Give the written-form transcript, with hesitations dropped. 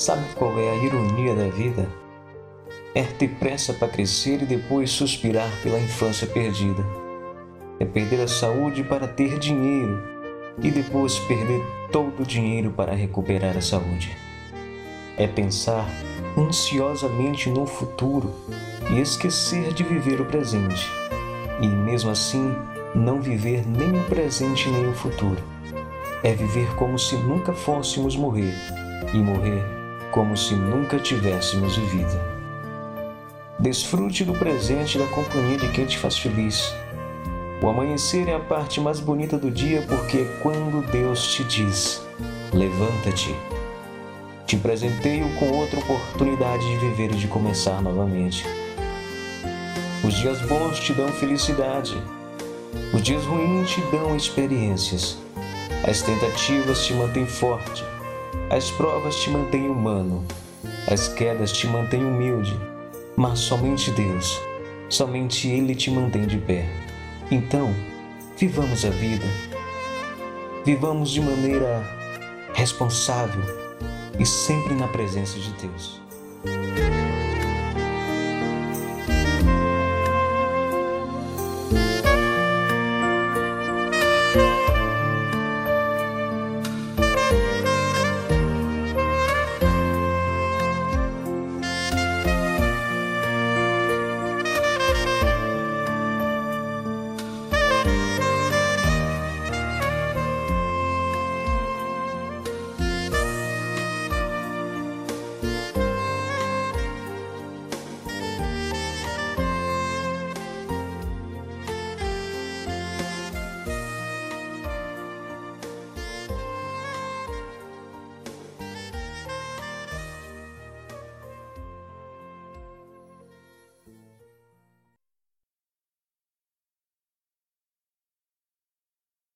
Sabe qual é a ironia da vida? É ter pressa para crescer e depois suspirar pela infância perdida. É perder a saúde para ter dinheiro e depois perder todo o dinheiro para recuperar a saúde. É pensar ansiosamente no futuro e esquecer de viver o presente. E mesmo assim, não viver nem o presente nem o futuro. É viver como se nunca fôssemos morrer e morrer como se nunca tivéssemos vivido. Desfrute do presente e da companhia de quem te faz feliz. O amanhecer é a parte mais bonita do dia porque é quando Deus te diz: levanta-te. Te presenteio com outra oportunidade de viver e de começar novamente. Os dias bons te dão felicidade. Os dias ruins te dão experiências. As tentativas te mantêm forte. As provas te mantêm humano. As quedas te mantêm humilde. Mas somente Deus, somente Ele te mantém de pé. Então, vivamos a vida. Vivamos de maneira responsável e sempre na presença de Deus.